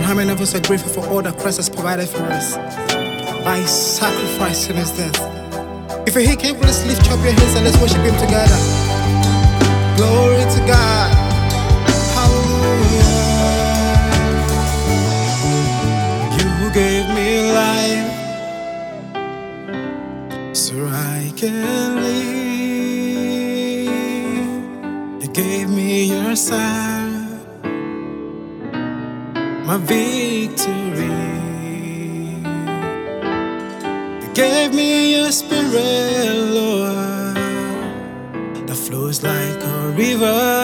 how many of us are grateful for all that Christ has provided for us by His sacrifice in His death? If you're here, can you please lift up your hands and let's worship Him together? Glory to God. Hallelujah. You gave me life so I can live. You gave me your Son, my victory. You gave me your Spirit, Lord, that flows like a river.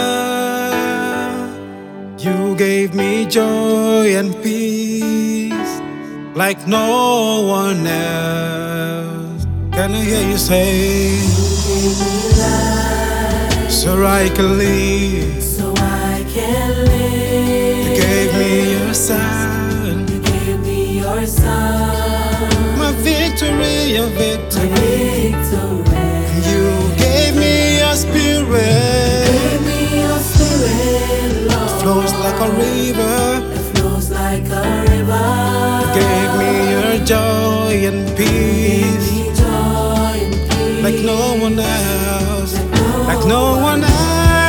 You gave me joy and peace like no one else. Can I hear you say, you gave me life, so I can live. so I can live. You gave me your Son, You gave me your Son, my victory, your my victory. victory. You gave me your Spirit, Give me your Spirit, Lord, flows like a river. that flows like a river. Gave me your joy and Give peace me joy and peace, like no one else, like no one else.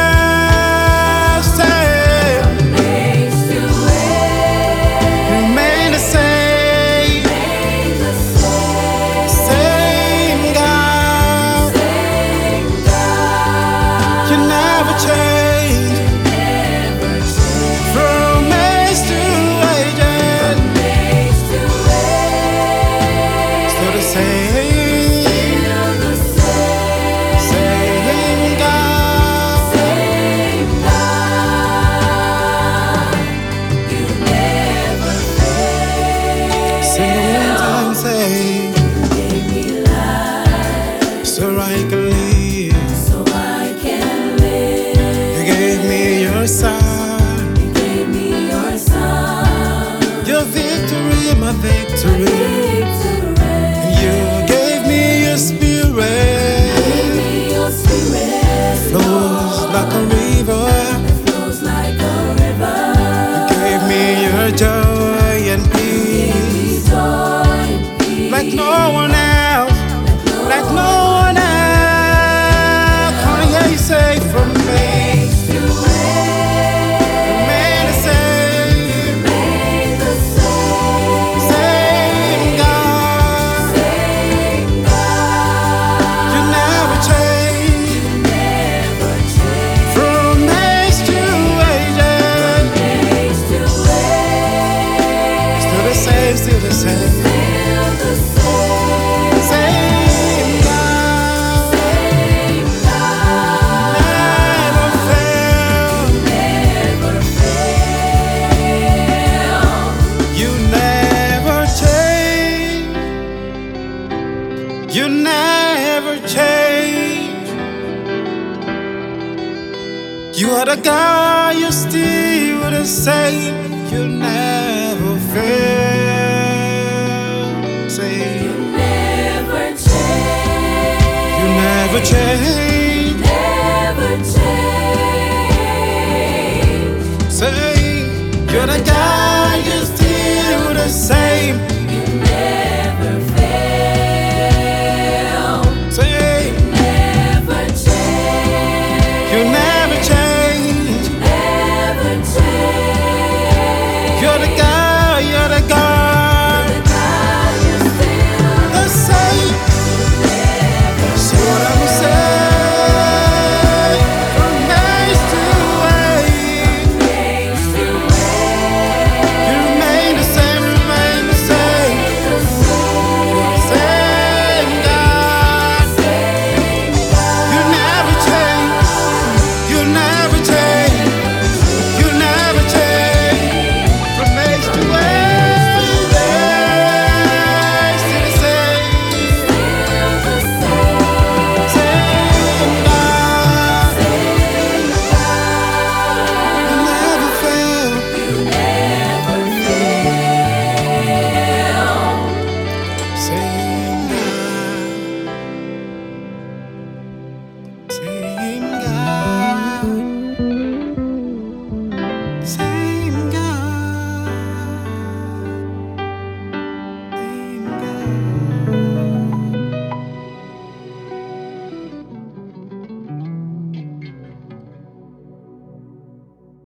Say, Age to age, remain the same, remain the same, same God. same God. You never change, Never change. from age to age, Age to age, still the same, still the same, same God. same God. You never fail. Sing it one time, say, Gave me life, so I can live. so I can live. You gave me your Son, You gave me your Son, your victory, my victory. victory. You gave me your Spirit, Give me your Spirit, flows like a river. flows like a river. Gave me your joy and Give peace me joy and peace, like no one else, like no one else. Can I hear you say, from me, age to age, remain the same, remain the same, same God. same God. You never change, Never change. from age to age. Age to age, Still the same, still the same. still the same, Same God, same God. never fail. Never fail. You never change. You never change. You are the God, you're still the same. You never fail. Say, Never change. you never change. Never change. Say, you're the God.